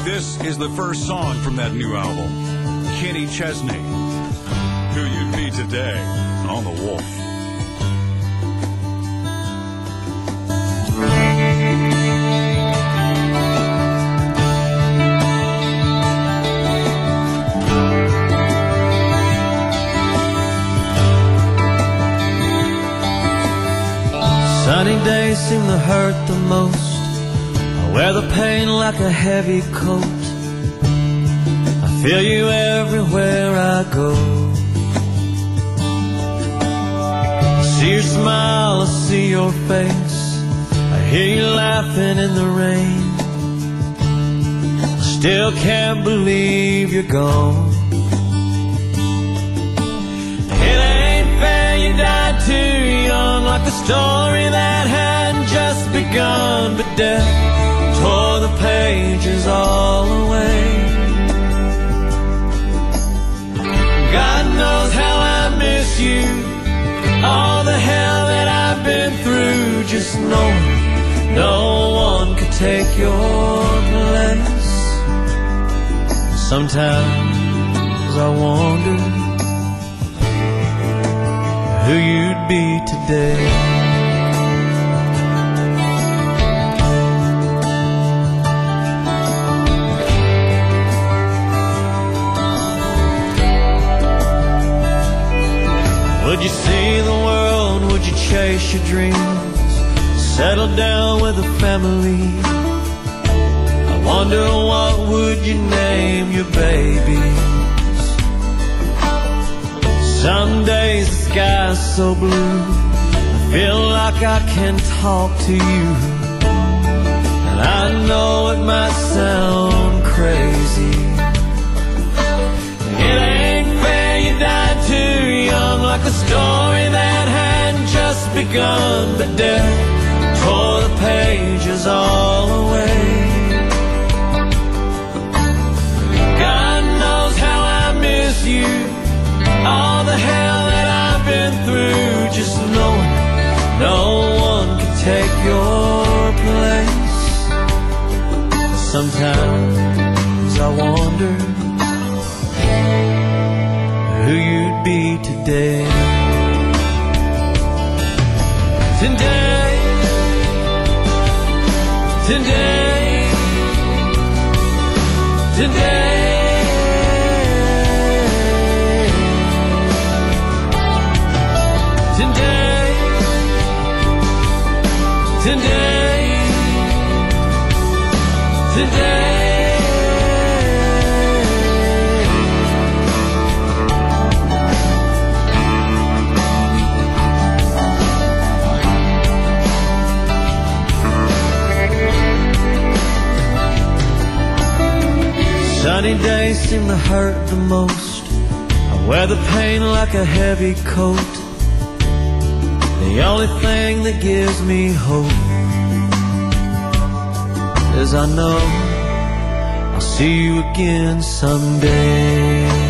This is the first song from that new album, Kenny Chesney, Who You'd Be Today on The Wolf. Sunny days seem to hurt the most. I wear the pain like a heavy coat. I feel you everywhere I go. I see your smile, I see your face. I hear you laughing in the rain. I still can't believe you're gone. It ain't fair you died too young, like a story that hadn't just begun. But death tore the pages all away. God knows how I miss you, all the hell that I've been through. Just knowing no one could take your place. Sometimes I wonder who you'd be today. Would you see the world? Would you chase your dreams? Settle down with a family? I wonder what would you name your babies? Some days the sky's so blue, I feel like I can talk to you. And I know it might sound crazy. It ain't fair you died too young, like a story that hadn't just begun. But death tore the pages all away. God knows how I miss you, all the hell that I've been through. Just knowing no one can take your place. Sometimes I wonder who you'd be today. Today, today, today. Today, today. Sunny days seem to hurt the most. I wear the pain like a heavy coat. The only thing that gives me hope is I know I'll see you again someday.